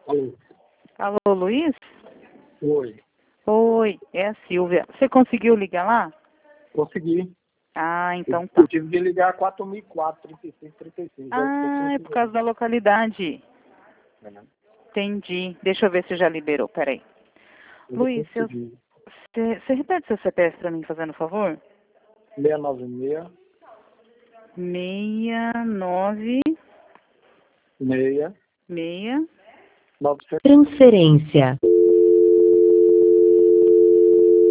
Alô? Alô, Luiz? Oi. Oi, é a Silvia. Você conseguiu ligar lá? Consegui. Ah, então tá. Eu tive que ligar 4004, 36, 36. Ah, é por causa da localidade. Entendi. Deixa eu ver se já liberou. Peraí. Luiz, você repete seu CPF pra mim, fazendo favor? 696 69 6 6 900. Transferência.